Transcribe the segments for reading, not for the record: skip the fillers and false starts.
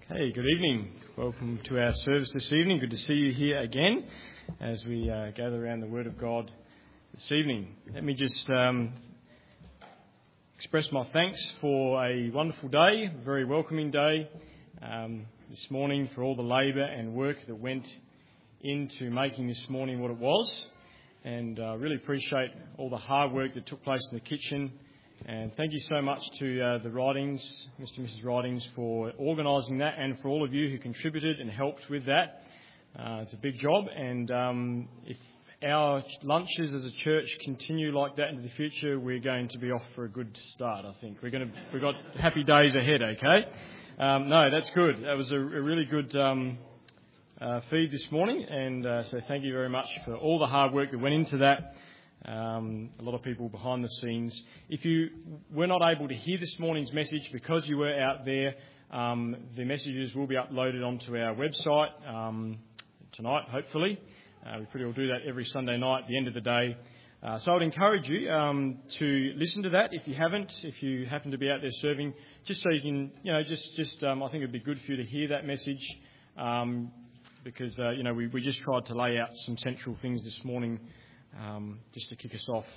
Hey, good evening. Welcome to our service this evening. Good to see you here again as we gather around the Word of God this evening. Let me just express my thanks for a wonderful day, a very welcoming day this morning, for all the labour and work that went into making this morning what it was. And I really appreciate all the hard work that took place in the kitchen. And thank you so much to the Ridings, Mr. and Mrs. Ridings, for organising that, and for all of you who contributed and helped with that. It's a big job, and if our lunches as a church continue like that into the future, we're going to be off for a good start, I think. We've got happy days ahead, okay? No, that's good. That was a really good feed this morning, and so thank you very much for all the hard work that went into that. A lot of people behind the scenes. If you were not able to hear this morning's message because you were out there, the messages will be uploaded onto our website tonight, hopefully. We pretty well do that every Sunday night at the end of the day. So I would encourage you to listen to that if you haven't, if you happen to be out there serving, just so you can, I think it'd be good for you to hear that message because, we just tried to lay out some central things this morning just to kick us off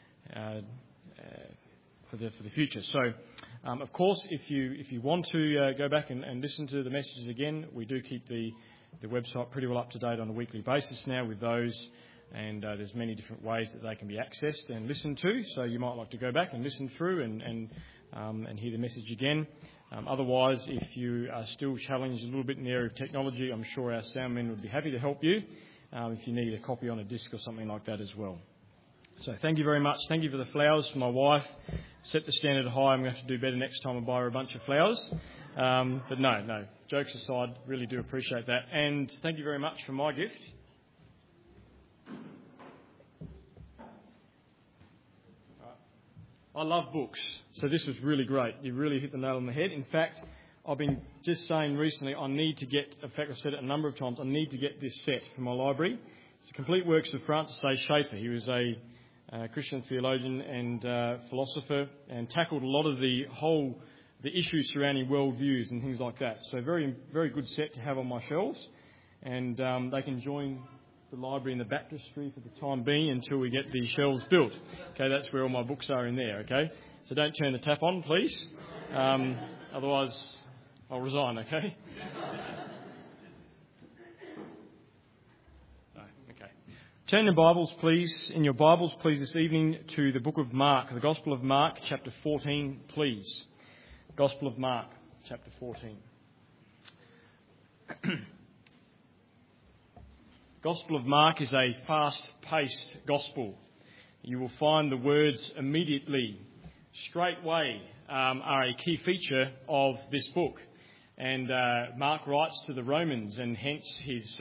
for the future. So, of course, if you want to go back and listen to the messages again, we do keep the website pretty well up to date on a weekly basis now with those, and there's many different ways that they can be accessed and listened to. So you might like to go back and listen through and hear the message again. Otherwise, if you are still challenged a little bit in the area of technology, I'm sure our sound men would be happy to help you. If you need a copy on a disc or something like that as well. So thank you very much. Thank you for the flowers for my wife. Set the standard high. I'm going to have to do better next time I buy her a bunch of flowers. But no, jokes aside, really do appreciate that. And thank you very much for my gift. I love books, so this was really great. You really hit the nail on the head. In fact, I've been just saying recently I've said it a number of times, I need to get this set for my library. It's the complete works of Francis A. Schaeffer. He was a Christian theologian and philosopher and tackled a lot of the issues surrounding worldviews and things like that. So very, very good set to have on my shelves. And they can join the library in the baptistry for the time being until we get the shelves built. Okay, that's where all my books are in there, okay? So don't turn the tap on, please. Otherwise, I'll resign, okay? Okay. Turn your Bibles, please, this evening to the book of Mark, the Gospel of Mark, chapter 14, please. Gospel of Mark, chapter 14. Gospel of Mark is a fast-paced gospel. You will find the words immediately, straightway, are a key feature of this book. And Mark writes to the Romans, and hence his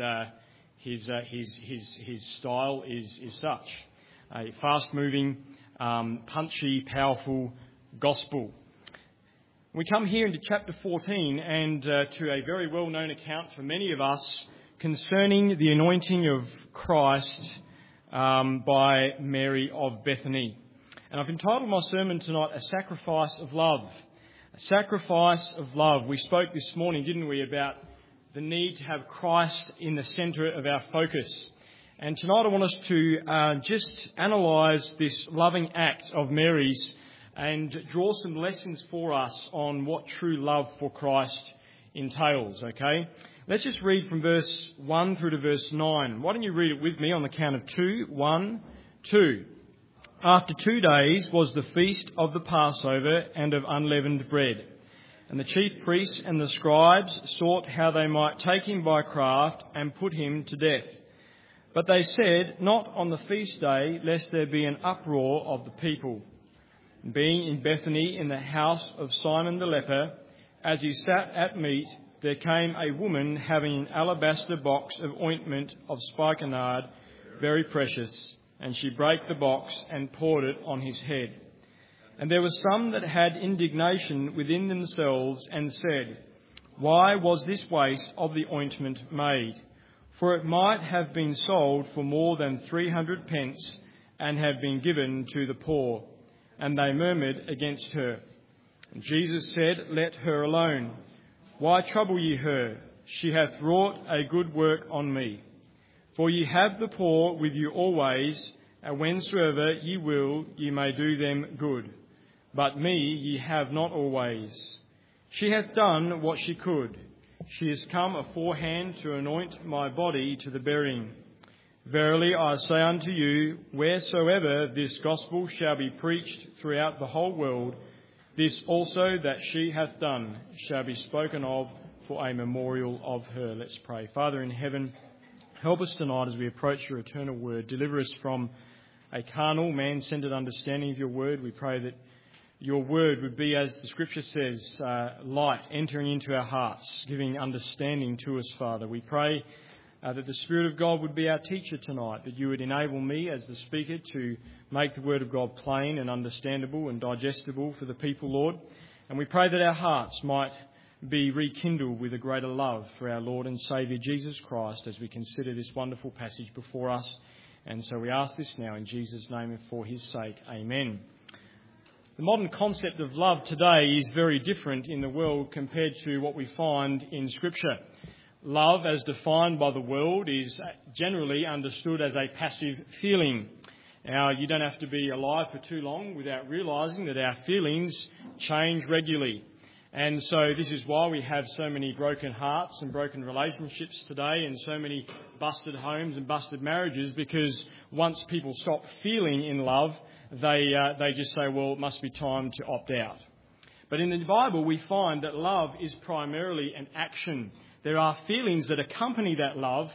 style is such. A fast-moving, punchy, powerful gospel. We come here into chapter 14 and to a very well-known account for many of us concerning the anointing of Christ by Mary of Bethany. And I've entitled my sermon tonight, A Sacrifice of Love. A sacrifice of love. We spoke this morning, didn't we, about the need to have Christ in the centre of our focus. And tonight I want us to just analyse this loving act of Mary's and draw some lessons for us on what true love for Christ entails, okay? Let's just read from verse 1 through to verse 9. Why don't you read it with me on the count of 2? 1, 2. After 2 days was the feast of the Passover and of unleavened bread. And the chief priests and the scribes sought how they might take him by craft and put him to death. But they said, not on the feast day, lest there be an uproar of the people. Being in Bethany in the house of Simon the leper, as he sat at meat, there came a woman having an alabaster box of ointment of spikenard, very precious, and she brake the box and poured it on his head. And there were some that had indignation within themselves and said, why was this waste of the ointment made? For it might have been sold for more than 300 pence and have been given to the poor. And they murmured against her. And Jesus said, let her alone. Why trouble ye her? She hath wrought a good work on me. For ye have the poor with you always, and whensoever ye will, ye may do them good. But me ye have not always. She hath done what she could. She is come aforehand to anoint my body to the burying. Verily I say unto you, wheresoever this gospel shall be preached throughout the whole world, this also that she hath done shall be spoken of for a memorial of her. Let's pray. Father in heaven, help us tonight as we approach your eternal word. Deliver us from a carnal, man-centered understanding of your word. We pray that your word would be, as the scripture says, light entering into our hearts, giving understanding to us, Father. We pray that the Spirit of God would be our teacher tonight, that you would enable me as the speaker to make the word of God plain and understandable and digestible for the people, Lord. And we pray that our hearts might be rekindled with a greater love for our Lord and Saviour Jesus Christ as we consider this wonderful passage before us. And so we ask this now in Jesus' name and for his sake. Amen. The modern concept of love today is very different in the world compared to what we find in Scripture. Love, as defined by the world, is generally understood as a passive feeling. Now, you don't have to be alive for too long without realising that our feelings change regularly. And so this is why we have so many broken hearts and broken relationships today and so many busted homes and busted marriages, because once people stop feeling in love, they just say, well, it must be time to opt out. But in the Bible, we find that love is primarily an action. There are feelings that accompany that love,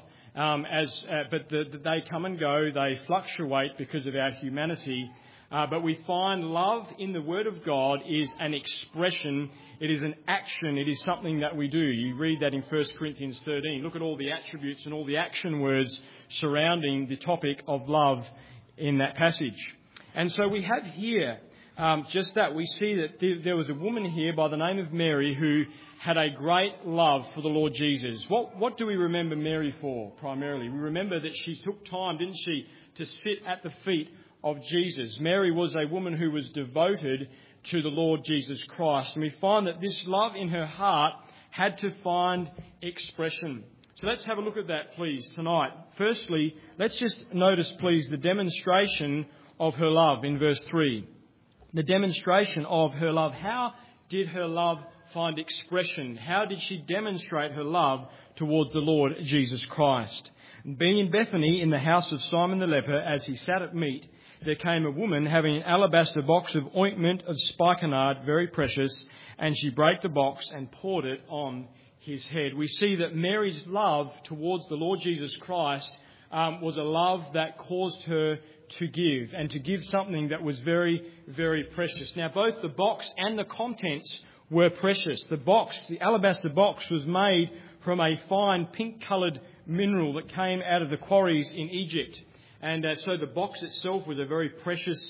but they come and go. They fluctuate because of our humanity. But we find love in the Word of God is an expression. It is an action. It is something that we do. You read that in 1 Corinthians 13. Look at all the attributes and all the action words surrounding the topic of love in that passage. And so we have here just that. We see that there was a woman here by the name of Mary who had a great love for the Lord Jesus. What do we remember Mary for primarily? We remember that she took time, didn't she, to sit at the feet of Jesus. Mary was a woman who was devoted to the Lord Jesus Christ. And we find that this love in her heart had to find expression. So let's have a look at that, please, tonight. Firstly, let's just notice, please, the demonstration of her love in verse 3. The demonstration of her love. How did her love find expression? How did she demonstrate her love towards the Lord Jesus Christ? Being in Bethany in the house of Simon the leper, as he sat at meat, there came a woman having an alabaster box of ointment of spikenard, very precious, and she brake the box and poured it on his head. We see that Mary's love towards the Lord Jesus Christ was a love that caused her to give, and to give something that was very, very precious. Now, both the box and the contents were precious. The alabaster box was made from a fine pink-coloured mineral that came out of the quarries in Egypt. And so the box itself was a very precious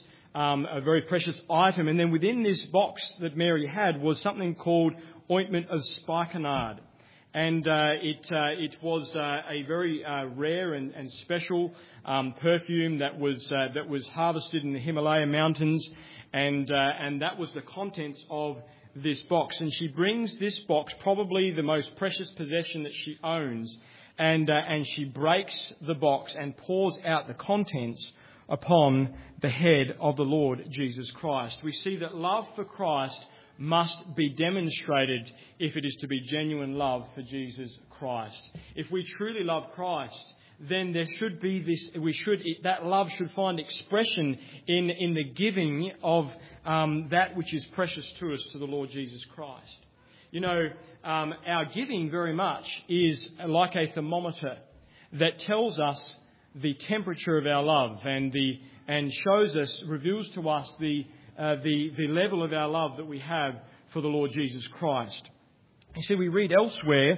item. And then within this box that Mary had was something called ointment of spikenard. And it was a very rare and special perfume that was harvested in the Himalaya mountains, and that was the contents of this box. And she brings this box, probably the most precious possession that she owns, and she breaks the box and pours out the contents upon the head of the Lord Jesus Christ. We see that love for Christ must be demonstrated if it is to be genuine love for Jesus Christ. If we truly love Christ, then there should be that love should find expression in the giving of that which is precious to us, to the Lord Jesus Christ. You know, our giving very much is like a thermometer that tells us the temperature of our love and shows us, reveals to us the level of our love that we have for the Lord Jesus Christ. You see, we read elsewhere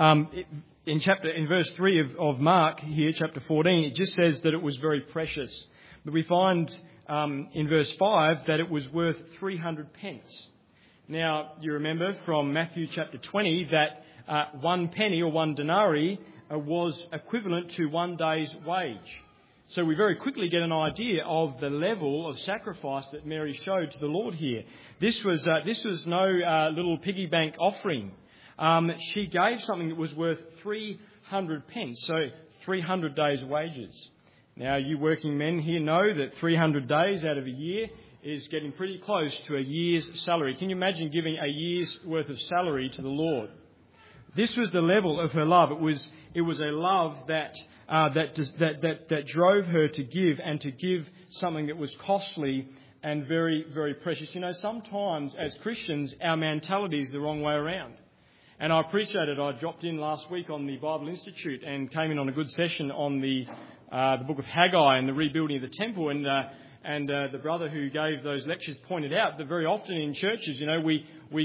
in verse 3 of Mark here, chapter 14, it just says that it was very precious. But we find in verse 5 that it was worth 300 pence. Now, you remember from Matthew chapter 20 that 1 penny or 1 denarii was equivalent to 1 day's wage. So we very quickly get an idea of the level of sacrifice that Mary showed to the Lord here. This was no little piggy bank offering. she gave something that was worth 300 pence, so 300 days' wages. Now, you working men here know that 300 days out of a year is getting pretty close to a year's salary. Can you imagine giving a year's worth of salary to the Lord? This was the level of her love. It was a love that drove her to give, and to give something that was costly and very, very precious. You know, sometimes as Christians, our mentality is the wrong way around. And I appreciate it. I dropped in last week on the Bible Institute and came in on a good session on the book of Haggai and the rebuilding of the temple. And the brother who gave those lectures pointed out that very often in churches, you know, we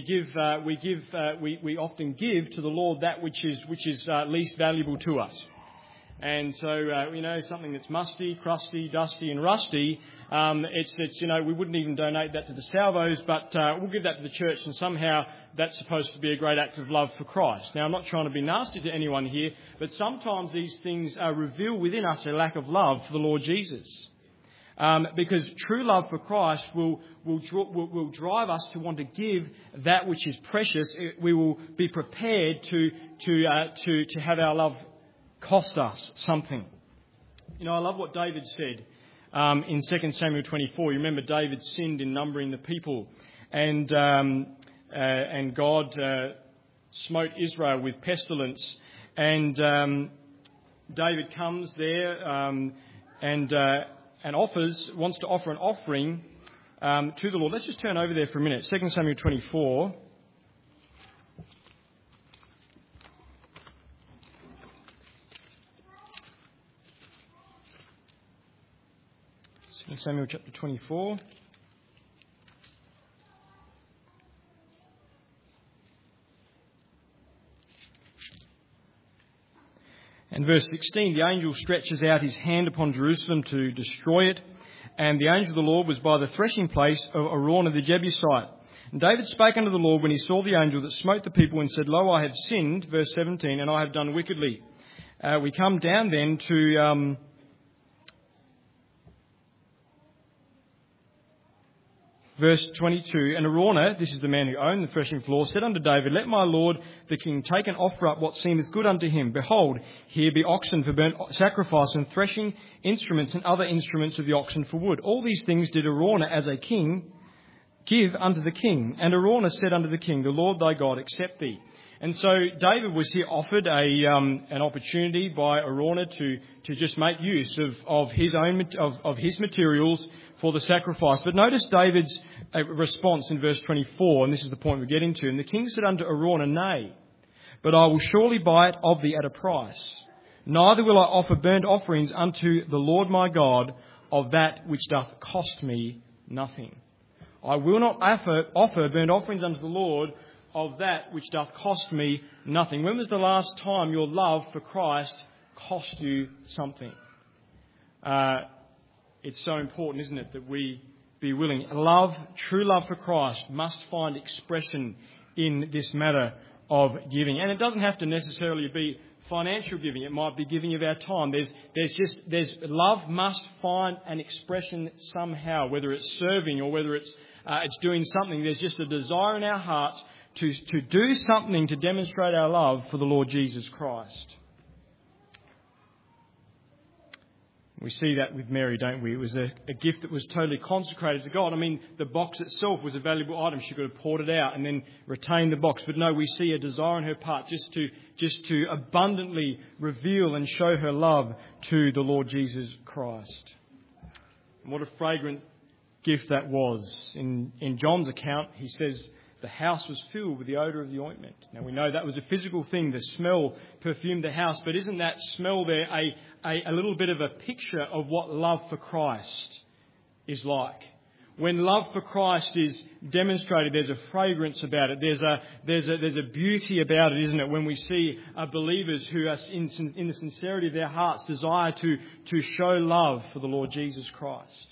often give to the Lord that which is least valuable to us. And so, something that's musty, crusty, dusty and rusty, it's we wouldn't even donate that to the salvos, but we'll give that to the church, and somehow that's supposed to be a great act of love for Christ. Now, I'm not trying to be nasty to anyone here, but sometimes these things reveal within us a lack of love for the Lord Jesus. Because true love for Christ will drive us to want to give that which is precious. We will be prepared to have our love cost us something. You know, I love what David said in 2 Samuel 24. You remember David sinned in numbering the people, and God smote Israel with pestilence. And David comes there and wants to offer an offering to the Lord. Let's just turn over there for a minute. 2 Samuel 24. Samuel chapter 24. And verse 16, the angel stretches out his hand upon Jerusalem to destroy it. And the angel of the Lord was by the threshing place of Araunah the Jebusite. And David spake unto the Lord when he saw the angel that smote the people, and said, Lo, I have sinned, verse 17, and I have done wickedly. We come down then to verse 22, and Araunah, this is the man who owned the threshing floor, said unto David, Let my lord the king take and offer up what seemeth good unto him. Behold, here be oxen for burnt sacrifice, and threshing instruments, and other instruments of the oxen for wood. All these things did Araunah as a king give unto the king. And Araunah said unto the king, The Lord thy God accept thee. And so David was here offered an opportunity by Araunah to just make use of his materials for the sacrifice. But notice David's response in verse 24, and this is the point we're getting to. And the king said unto Araunah, Nay, but I will surely buy it of thee at a price. Neither will I offer burnt offerings unto the Lord my God of that which doth cost me nothing. I will not offer burnt offerings unto the Lord of that which doth cost me nothing. When was the last time your love for Christ cost you something? It's so important, isn't it, that we be willing. True love for Christ must find expression in this matter of giving. And it doesn't have to necessarily be financial giving. It might be giving of our time. Love must find an expression somehow, whether it's serving or whether it's doing something. There's just a desire in our hearts to do something to demonstrate our love for the Lord Jesus Christ. We see that with Mary, don't we? It was a gift that was totally consecrated to God. I mean, the box itself was a valuable item. She could have poured it out and then retained the box. But no, we see a desire on her part just to abundantly reveal and show her love to the Lord Jesus Christ. And what a fragrant gift that was. In John's account, he says the house was filled with the odour of the ointment. Now, we know that was a physical thing. The smell perfumed the house. But isn't that smell there a little bit of a picture of what love for Christ is like? When love for Christ is demonstrated, there's a fragrance about it. There's a beauty about it, isn't it? When we see believers who are in the sincerity of their hearts desire to show love for the Lord Jesus Christ.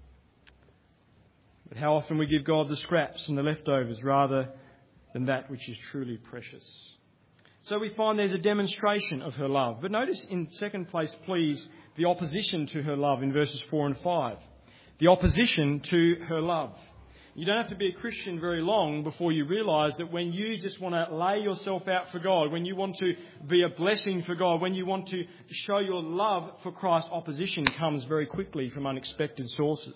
But how often we give God the scraps and the leftovers rather than that which is truly precious. So we find there's a demonstration of her love. But notice in second place, please, the opposition to her love in verses 4 and 5. The opposition to her love. You don't have to be a Christian very long before you realise that when you just want to lay yourself out for God, when you want to be a blessing for God, when you want to show your love for Christ, opposition comes very quickly from unexpected sources.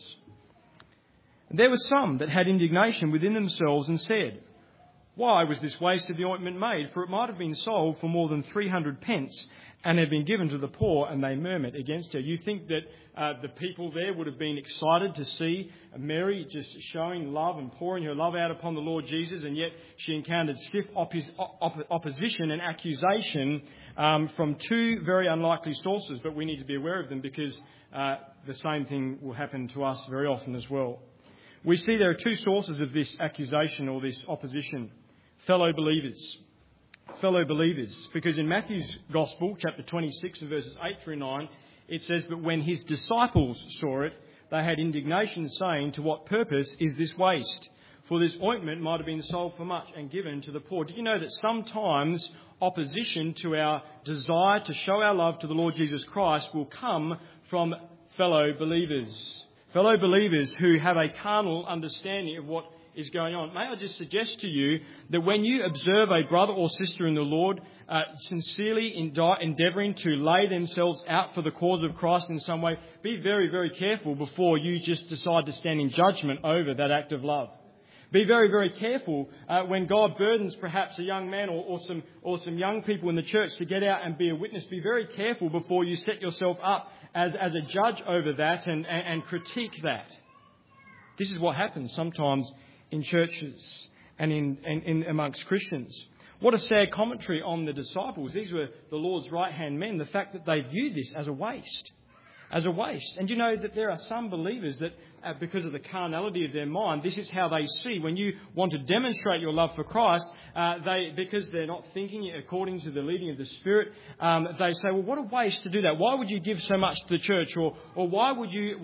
There were some that had indignation within themselves and said, "Why was this waste of the ointment made? For it might have been sold for more than 300 pence and had been given to the poor," and they murmured against her. You think that the people there would have been excited to see Mary just showing love and pouring her love out upon the Lord Jesus, and yet she encountered stiff opposition and accusation from two very unlikely sources, but we need to be aware of them because the same thing will happen to us very often as well. We see there are two sources of this accusation or this opposition. Fellow believers. Fellow believers. Because in Matthew's Gospel, chapter 26 and verses 8 through 9, it says, "But when his disciples saw it, they had indignation, saying, 'To what purpose is this waste? For this ointment might have been sold for much and given to the poor.'" Did you know that sometimes opposition to our desire to show our love to the Lord Jesus Christ will come from fellow believers? Fellow believers who have a carnal understanding of what is going on. May I just suggest to you that when you observe a brother or sister in the Lord sincerely endeavouring to lay themselves out for the cause of Christ in some way, be very, very careful before you just decide to stand in judgment over that act of love. Be very, very careful when God burdens perhaps a young man or some young people in the church to get out and be a witness. Be very careful before you set yourself up as a judge over that and critique that. This is what happens sometimes in churches and in amongst Christians. What a sad commentary on the disciples. These were the Lord's right-hand men. The fact that they viewed this as a waste. As a waste. And you know that there are some believers that, because of the carnality of their mind, this is how they see. When you want to demonstrate your love for Christ, because they're not thinking according to the leading of the Spirit, they say, "Well, what a waste to do that. Why would you give so much to the church? Or why would you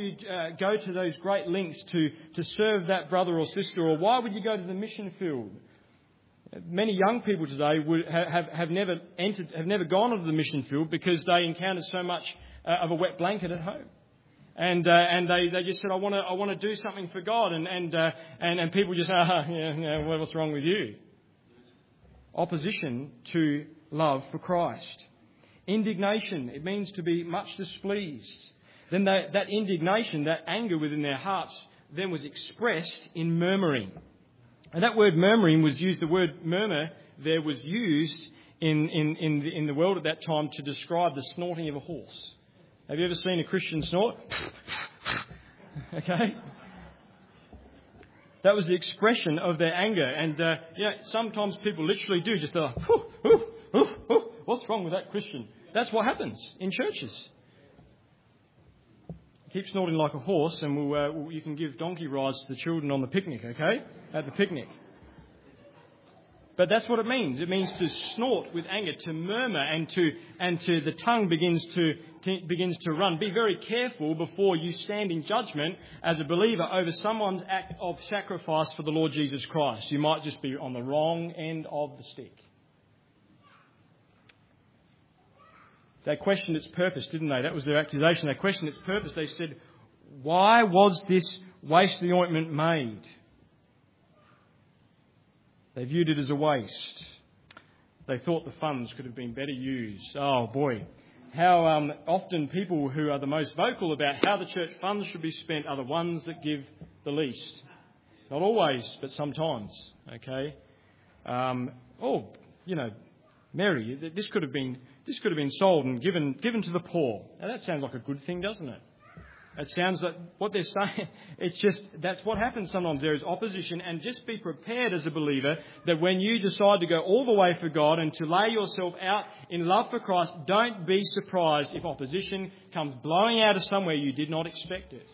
go to those great lengths to serve that brother or sister? Or why would you go to the mission field?" Many young people today have never gone onto the mission field because they encountered so much of a wet blanket at home, and they just said, "I want to do something for God," and people just say, "Well, what's wrong with you?" Opposition to love for Christ. Indignation. It means to be much displeased. Then that indignation, that anger within their hearts, then was expressed in murmuring. And that word murmuring was used. The word murmur there was used in the world at that time to describe the snorting of a horse. Have you ever seen a Christian snort? Okay. That was the expression of their anger. And, sometimes people literally do just what's wrong with that Christian? That's what happens in churches. Keep snorting like a horse and you can give donkey rides to the children on the picnic, okay? At the picnic. But that's what it means. It means to snort with anger, to murmur, and the tongue begins to run. Be very careful before you stand in judgment as a believer over someone's act of sacrifice for the Lord Jesus Christ. You might just be on the wrong end of the stick. They questioned its purpose, didn't they? That was their accusation. They questioned its purpose. They said, "Why was this waste of the ointment made?" They viewed it as a waste. They thought the funds could have been better used. Oh boy. How often people who are the most vocal about how the church funds should be spent are the ones that give the least. Not always, but sometimes. Okay. Mary, this could have been sold and given to the poor. Now that sounds like a good thing, doesn't it? It sounds like what they're saying. It's just, that's what happens sometimes. There is opposition, and just be prepared as a believer that when you decide to go all the way for God and to lay yourself out in love for Christ, don't be surprised if opposition comes blowing out of somewhere you did not expect it.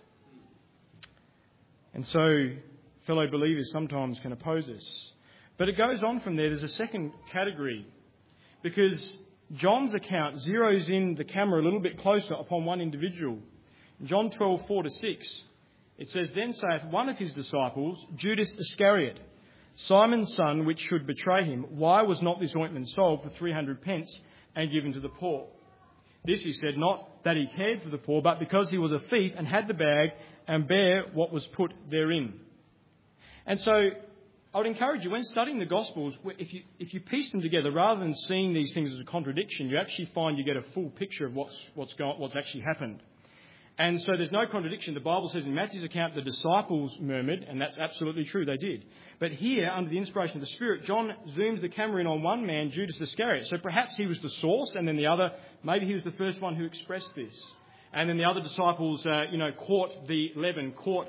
And so, fellow believers sometimes can oppose us. But it goes on from there. There's a second category, because John's account zeroes in the camera a little bit closer upon one individual. John 12:4-6, it says, "Then saith one of his disciples, Judas Iscariot, Simon's son, which should betray him, why was not this ointment sold for 300 pence and given to the poor? This he said, not that he cared for the poor, but because he was a thief and had the bag and bare what was put therein." And so I would encourage you, when studying the Gospels, if you piece them together, rather than seeing these things as a contradiction, you actually find you get a full picture of what's actually happened. And so there's no contradiction. The Bible says in Matthew's account the disciples murmured, and that's absolutely true, they did. But here, under the inspiration of the Spirit, John zooms the camera in on one man, Judas Iscariot. So perhaps he was the source, and then the other, maybe he was the first one who expressed this. And then the other disciples, caught the leaven, caught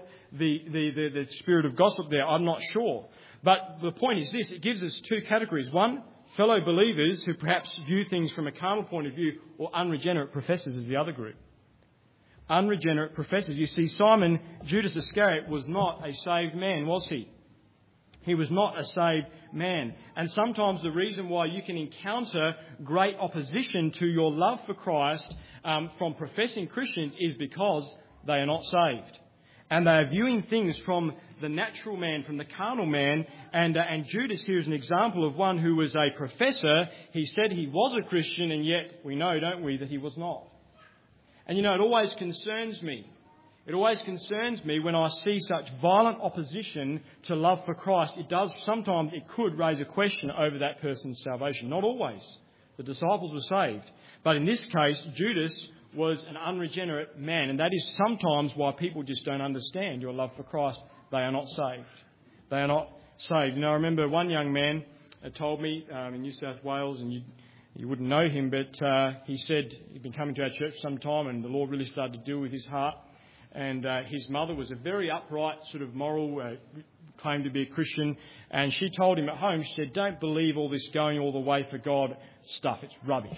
the spirit of gossip there. I'm not sure. But the point is this, it gives us two categories. One, fellow believers who perhaps view things from a carnal point of view, or unregenerate professors is the other group. Unregenerate professors. You see, Simon, Judas Iscariot, was not a saved man, was he? He was not a saved man. And sometimes the reason why you can encounter great opposition to your love for Christ from professing Christians is because they are not saved. And they are viewing things from the natural man, from the carnal man. And Judas here is an example of one who was a professor. He said he was a Christian, and yet we know, don't we, that he was not. And it always concerns me. It always concerns me when I see such violent opposition to love for Christ. Sometimes it could raise a question over that person's salvation. Not always. The disciples were saved. But in this case, Judas was an unregenerate man. And that is sometimes why people just don't understand your love for Christ. They are not saved. They are not saved. I remember one young man told me in New South Wales, and you wouldn't know him, but he said he'd been coming to our church some time, and the Lord really started to deal with his heart. And his mother was a very upright, sort of moral, claimed to be a Christian. And she told him at home, she said, don't believe all this going all the way for God stuff. It's rubbish.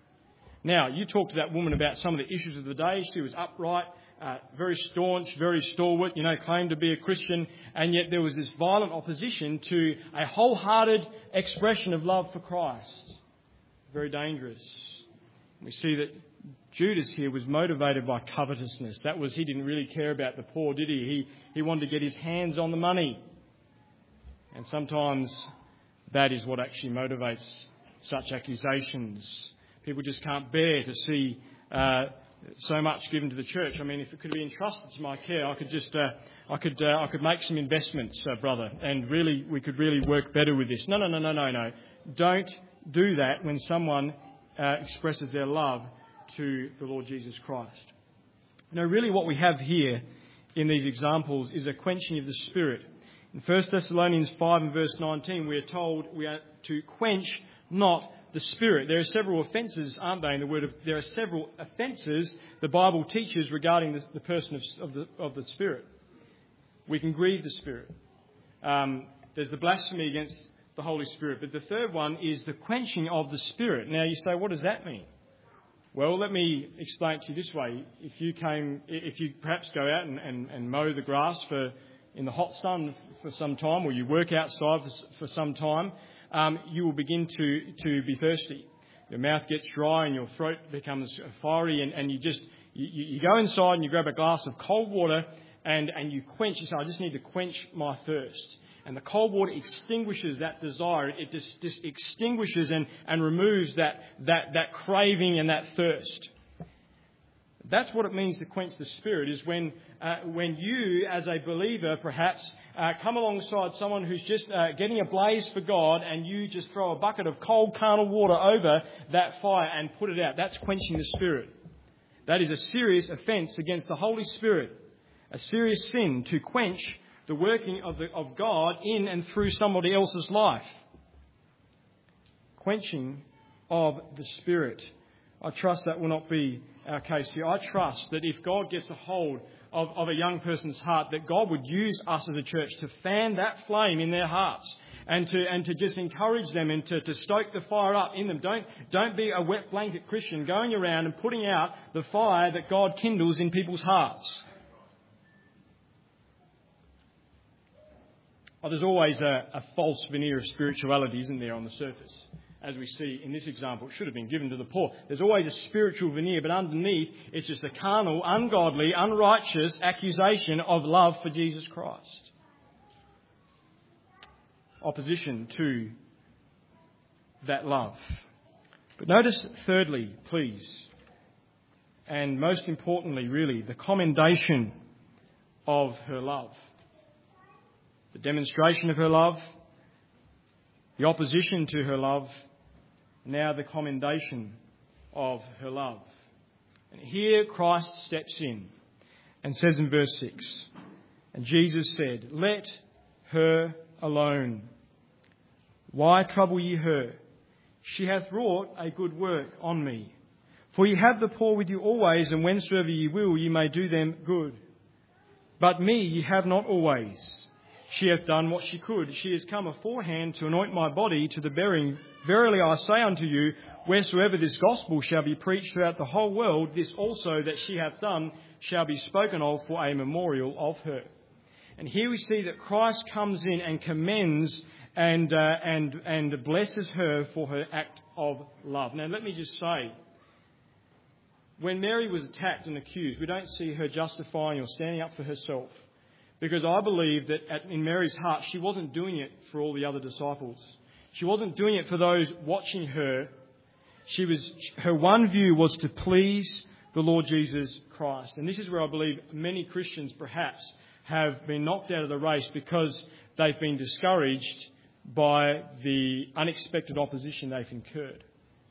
Now, you talk to that woman about some of the issues of the day. She was upright, very staunch, very stalwart, claimed to be a Christian. And yet there was this violent opposition to a wholehearted expression of love for Christ. Very dangerous. We see that Judas here was motivated by covetousness. He didn't really care about the poor, did he? He wanted to get his hands on the money. And sometimes that is what actually motivates such accusations. People just can't bear to see so much given to the church. I mean, if it could be entrusted to my care, I could make some investments, brother, and really we could really work better with this. No. Don't do that when someone expresses their love to the Lord Jesus Christ. Really what we have here in these examples is a quenching of the Spirit. In 1 Thessalonians 5 and verse 19, we are told we are to quench not the Spirit. There are several offences, aren't there, in the word there are several offences the Bible teaches regarding the person of the Spirit. We can grieve the Spirit. There's the blasphemy against the Holy Spirit. But the third one is the quenching of the Spirit. Now you say, what does that mean? Well, let me explain it to you this way. If you perhaps go out and mow the grass in the hot sun for some time, or you work outside for some time, you will begin to be thirsty. Your mouth gets dry and your throat becomes fiery, and you go inside and you grab a glass of cold water and you quench. You say, I just need to quench my thirst. And the cold water extinguishes that desire. It just extinguishes and removes that craving and that thirst. That's what it means to quench the Spirit, is when you, as a believer, perhaps, come alongside someone who's just getting a blaze for God, and you just throw a bucket of cold carnal water over that fire and put it out. That's quenching the Spirit. That is a serious offence against the Holy Spirit. A serious sin to quench the working of God in and through somebody else's life. Quenching of the Spirit. I trust that will not be our case here. I trust that if God gets a hold of a young person's heart, that God would use us as a church to fan that flame in their hearts and to just encourage them and to stoke the fire up in them. Don't be a wet blanket Christian going around and putting out the fire that God kindles in people's hearts. Oh, there's always a false veneer of spirituality, isn't there, on the surface? As we see in this example, it should have been given to the poor. There's always a spiritual veneer, but underneath it's just a carnal, ungodly, unrighteous accusation of love for Jesus Christ. Opposition to that love. But notice thirdly, please, and most importantly really, the commendation of her love. the demonstration of her love, the opposition to her love, now the commendation of her love. And here Christ steps in and says in verse 6, "And Jesus said, 'Let her alone. Why trouble ye her? She hath wrought a good work on me. For ye have the poor with you always, and whensoever ye will, ye may do them good. But me ye have not always. She hath done what she could. She is come aforehand to anoint my body to the burying. Verily I say unto you, wheresoever this gospel shall be preached throughout the whole world, this also that she hath done shall be spoken of for a memorial of her.'" And here we see that Christ comes in and commends and blesses her for her act of love. Now let me just say, when Mary was attacked and accused, we don't see her justifying or standing up for herself. Because I believe that in Mary's heart, she wasn't doing it for all the other disciples. She wasn't doing it for those watching her. Her one view was to please the Lord Jesus Christ. And this is where I believe many Christians perhaps have been knocked out of the race because they've been discouraged by the unexpected opposition they've incurred.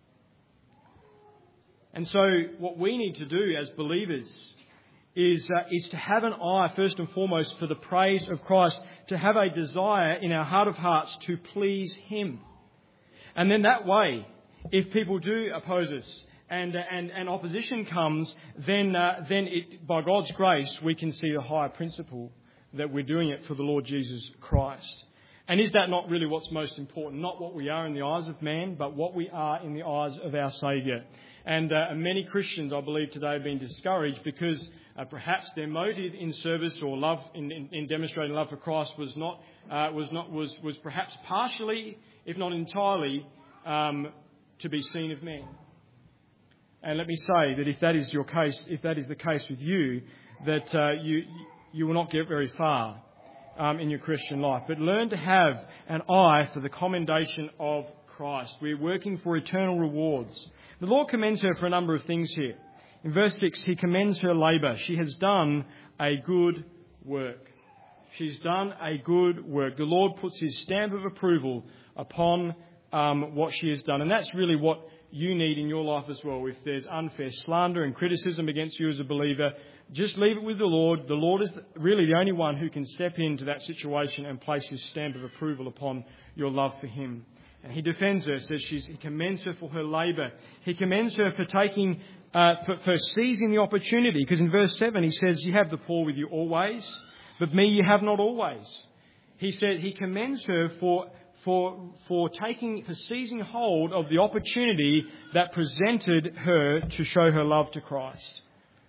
And so what we need to do as believers is to have an eye, first and foremost, for the praise of Christ, to have a desire in our heart of hearts to please Him. And then that way, if people do oppose us and opposition comes, then by God's grace, we can see the higher principle that we're doing it for the Lord Jesus Christ. And is that not really what's most important? Not what we are in the eyes of man, but what we are in the eyes of our Saviour. And many Christians, I believe, today have been discouraged because perhaps their motive in service or love in demonstrating love for Christ was perhaps partially, if not entirely, to be seen of men. And let me say that if that is your case, if that is the case with you, that you will not get very far in your Christian life. But learn to have an eye for the commendation of Christ. We're working for eternal rewards. The Lord commends her for a number of things here. In verse 6, He commends her labour. She has done a good work. She's done a good work. The Lord puts His stamp of approval upon what she has done. And that's really what you need in your life as well. If there's unfair slander and criticism against you as a believer, just leave it with the Lord. The Lord is really the only one who can step into that situation and place His stamp of approval upon your love for Him. And He defends her, says He commends her for her labour. He commends her for taking, for seizing the opportunity. Because in verse 7 He says, "You have the poor with you always, but me you have not always." He said He commends her for seizing hold of the opportunity that presented her to show her love to Christ.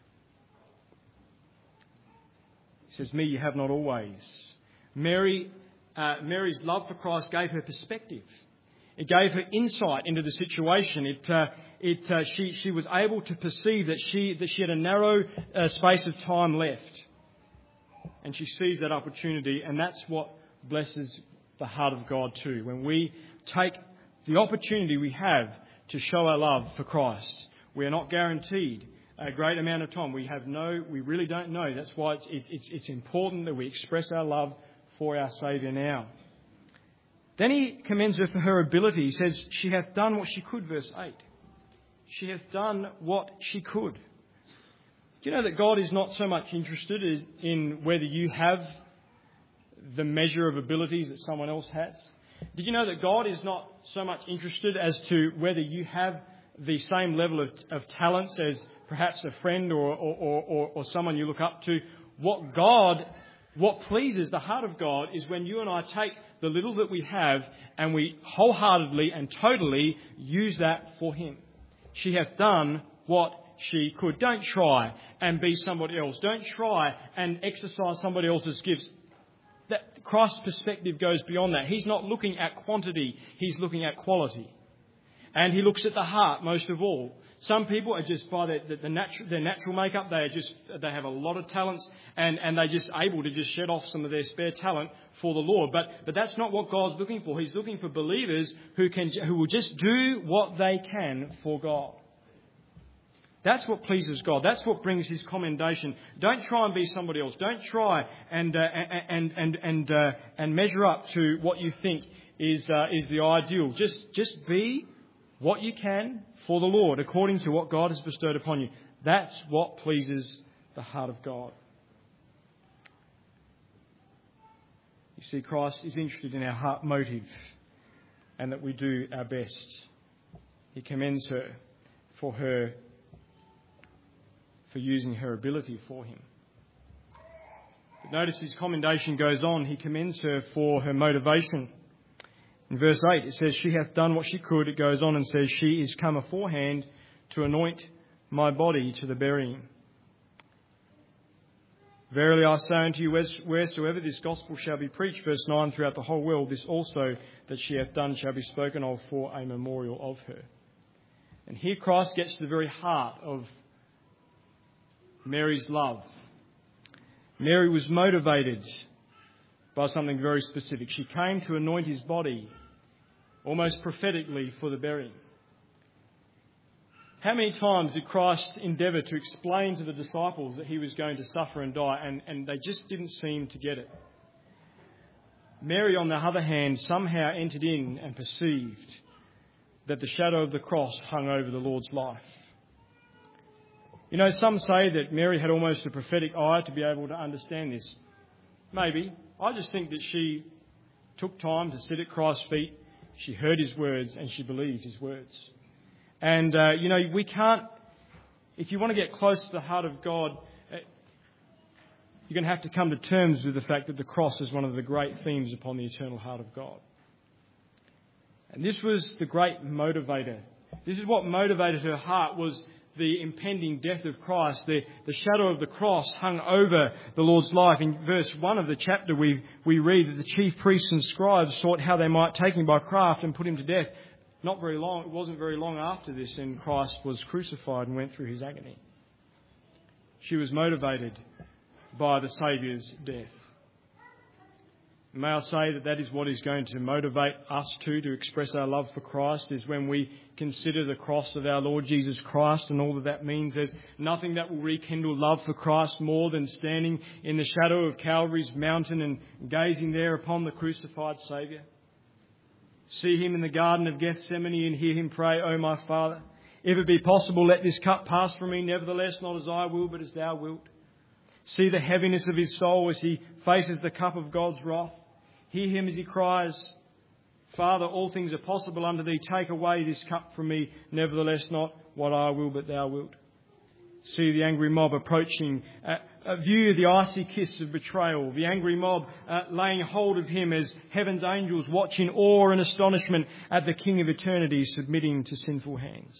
He says, "Me you have not always." Mary's love for Christ gave her perspective. It gave her insight into the situation. She was able to perceive that she had a narrow space of time left. And she seized that opportunity, and that's what blesses the heart of God too. When we take the opportunity we have to show our love for Christ, we are not guaranteed a great amount of time. We really don't know. That's why it's important that we express our love for our Saviour now. Then He commends her for her ability. He says, "She hath done what she could," verse 8. She hath done what she could. Do you know that God is not so much interested in whether you have the measure of abilities that someone else has? Did you know that God is not so much interested as to whether you have the same level of talents as perhaps a friend or someone you look up to? What pleases the heart of God is when you and I take the little that we have and we wholeheartedly and totally use that for Him. She hath done what she could. Don't try and be somebody else. Don't try and exercise somebody else's gifts. That Christ's perspective goes beyond that. He's not looking at quantity. He's looking at quality. And He looks at the heart most of all. Some people are just by their natural makeup, they have a lot of talents and they're just able to just shed off some of their spare talent for the Lord. But that's not what God's looking for. He's looking for believers who will just do what they can for God. That's what pleases God. That's what brings His commendation. Don't try and be somebody else. Don't try and measure up to what you think is the ideal. Just be what you can for the Lord, according to what God has bestowed upon you. That's what pleases the heart of God. You see, Christ is interested in our heart motive and that we do our best. He commends her for using her ability for Him. But notice His commendation goes on. He commends her for her motivation. In verse 8 it says, she hath done what she could. It goes on and says, she is come aforehand to anoint my body to the burying. Verily I say unto you, wheresoever this gospel shall be preached, verse 9, throughout the whole world, this also that she hath done shall be spoken of for a memorial of her. And here Christ gets to the very heart of Mary's love. Mary was motivated by something very specific. She came to anoint His body, almost prophetically, for the burying. How many times did Christ endeavour to explain to the disciples that He was going to suffer and die, and they just didn't seem to get it? Mary, on the other hand, somehow entered in and perceived that the shadow of the cross hung over the Lord's life. You know, some say that Mary had almost a prophetic eye to be able to understand this. Maybe. I just think that she took time to sit at Christ's feet. She heard His words and she believed His words. And, we can't, if you want to get close to the heart of God, you're going to have to come to terms with the fact that the cross is one of the great themes upon the eternal heart of God. And this was the great motivator. This is what motivated her heart, was the impending death of Christ. The shadow of the cross hung over the Lord's life. In verse 1 of the chapter we read that the chief priests and scribes sought how they might take Him by craft and put Him to death. Not very long, it wasn't very long after this, and Christ was crucified and went through His agony. She was motivated by the Saviour's death. May I say that is what is going to motivate us to express our love for Christ, is when we consider the cross of our Lord Jesus Christ and all that means. There's nothing that will rekindle love for Christ more than standing in the shadow of Calvary's mountain and gazing there upon the crucified Saviour. See Him in the Garden of Gethsemane and hear Him pray, O my Father, if it be possible, let this cup pass from me. Nevertheless, not as I will, but as Thou wilt. See the heaviness of His soul as He faces the cup of God's wrath. Hear Him as He cries, Father, all things are possible unto Thee. Take away this cup from me. Nevertheless, not what I will, but Thou wilt. See the angry mob approaching, view the icy kiss of betrayal. The angry mob laying hold of Him as heaven's angels watch in awe and astonishment at the King of eternity submitting to sinful hands.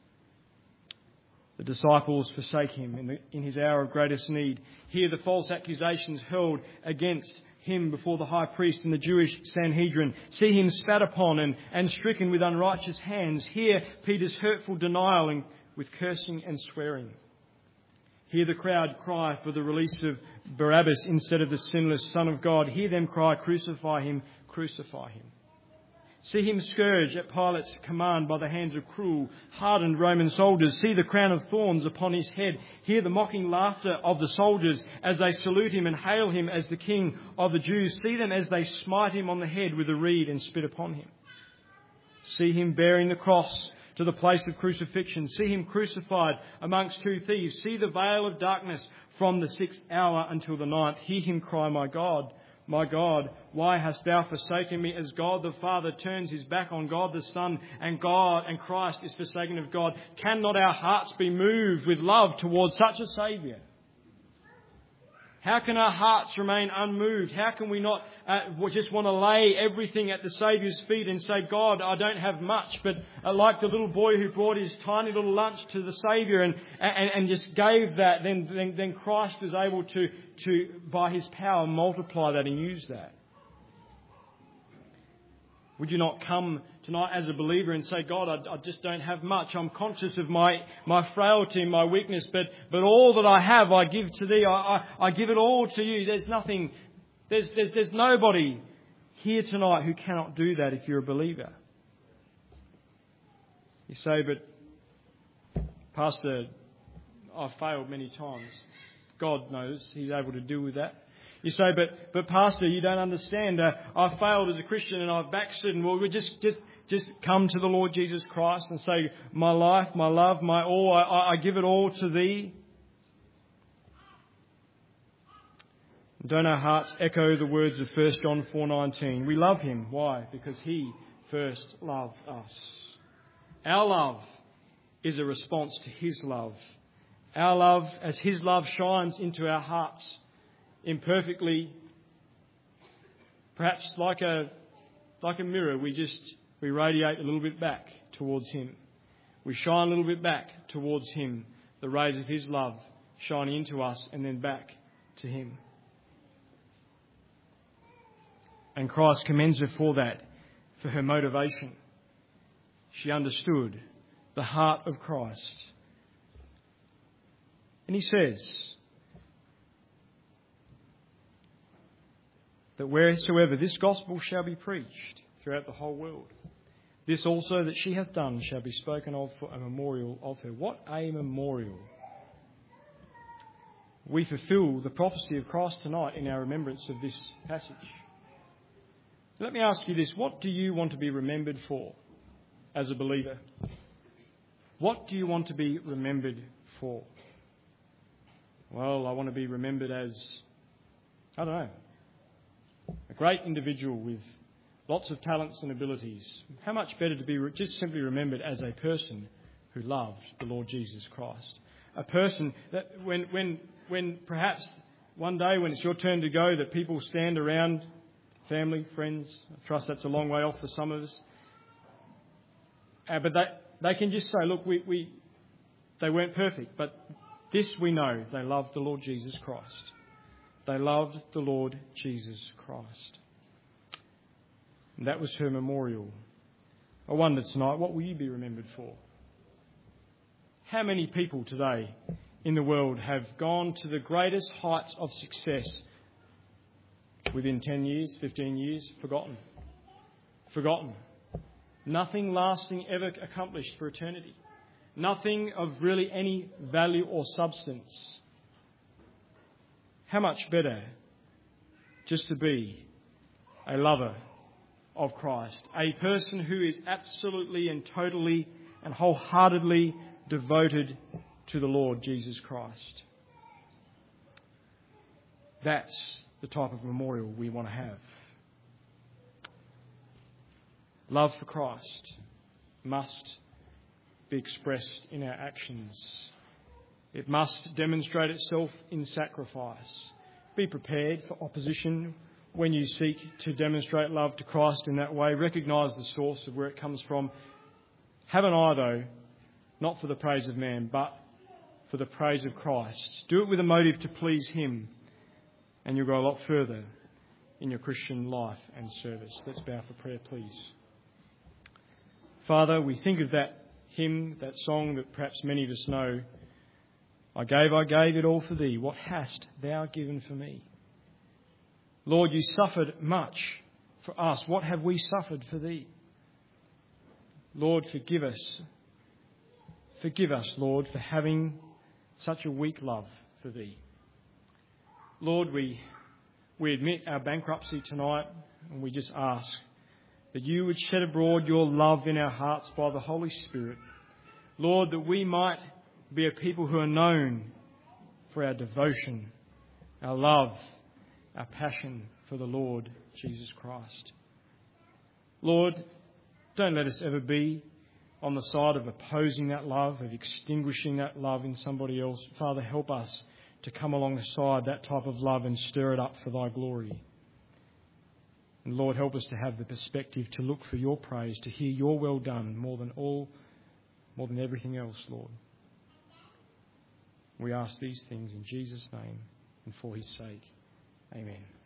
The disciples forsake Him in His hour of greatest need. Hear the false accusations hurled against Him before the high priest and the Jewish Sanhedrin. See Him spat upon and stricken with unrighteous hands. Hear Peter's hurtful denial with cursing and swearing. Hear the crowd cry for the release of Barabbas instead of the sinless Son of God. Hear them cry, crucify Him, crucify Him. See Him scourged at Pilate's command by the hands of cruel, hardened Roman soldiers. See the crown of thorns upon His head. Hear the mocking laughter of the soldiers as they salute Him and hail Him as the King of the Jews. See them as they smite Him on the head with a reed and spit upon Him. See Him bearing the cross to the place of crucifixion. See Him crucified amongst two thieves. See the veil of darkness from the 6th hour until the 9th. Hear Him cry, my God, why hast Thou forsaken me? As God the Father turns His back on God the Son, and Christ is forsaken of God. Cannot our hearts be moved with love towards such a Saviour? How can our hearts remain unmoved? How can we not just want to lay everything at the Saviour's feet and say, God, I don't have much, but like the little boy who brought his tiny little lunch to the Saviour and just gave that, then Christ was able to, by His power, multiply that and use that. Would you not come tonight as a believer and say, God, I just don't have much. I'm conscious of my frailty and my weakness, but all that I have I give to Thee. I give it all to You. There's nothing, there's nobody here tonight who cannot do that if you're a believer. You say, but Pastor, I've failed many times. God knows He's able to deal with that. You say, but Pastor, you don't understand. I've failed as a Christian and I've backslidden. Well, we just come to the Lord Jesus Christ and say, my life, my love, my all, I give it all to Thee. Don't our hearts echo the words of 1 John 4:19? We love Him. Why? Because He first loved us. Our love is a response to His love. Our love, as His love shines into our hearts imperfectly, perhaps like a mirror, we radiate a little bit back towards Him. We shine a little bit back towards Him, the rays of His love shining into us and then back to Him. And Christ commends her for that, for her motivation. She understood the heart of Christ. And He says that wheresoever this gospel shall be preached throughout the whole world, this also that she hath done shall be spoken of for a memorial of her. What a memorial! We fulfil the prophecy of Christ tonight in our remembrance of this passage. Let me ask you this. What do you want to be remembered for as a believer? What do you want to be remembered for? Well, I want to be remembered as, I don't know, a great individual with lots of talents and abilities. How much better to be just simply remembered as a person who loved the Lord Jesus Christ. A person that when perhaps one day when it's your turn to go, that people stand around, family, friends, I trust that's a long way off for some of us. But they can just say, look, they weren't perfect, but this we know, they loved the Lord Jesus Christ. They loved the Lord Jesus Christ. And that was her memorial. I wonder tonight, what will you be remembered for? How many people today in the world have gone to the greatest heights of success within 10 years, 15 years, forgotten. Nothing lasting ever accomplished for eternity. Nothing of really any value or substance. How much better just to be a lover of Christ, a person who is absolutely and totally and wholeheartedly devoted to the Lord Jesus Christ. That's the type of memorial we want to have. Love for Christ must be expressed in our actions. It must demonstrate itself in sacrifice. Be prepared for opposition when you seek to demonstrate love to Christ in that way. Recognise the source of where it comes from. Have an eye, though, not for the praise of man, but for the praise of Christ. Do it with a motive to please Him, and you'll go a lot further in your Christian life and service. Let's bow for prayer, please. Father, we think of that hymn, that song that perhaps many of us know. I gave it all for Thee. What hast Thou given for me? Lord, You suffered much for us. What have we suffered for Thee? Lord, forgive us. Forgive us, Lord, for having such a weak love for Thee. Lord, we admit our bankruptcy tonight, and we just ask that You would shed abroad Your love in our hearts by the Holy Spirit. Lord, that we might be a people who are known for our devotion, our love, our passion for the Lord Jesus Christ. Lord, don't let us ever be on the side of opposing that love, of extinguishing that love in somebody else. Father, help us to come alongside that type of love and stir it up for Thy glory. And Lord, help us to have the perspective to look for Your praise, to hear Your well done more than everything else, Lord. We ask these things in Jesus' name and for His sake. Amen.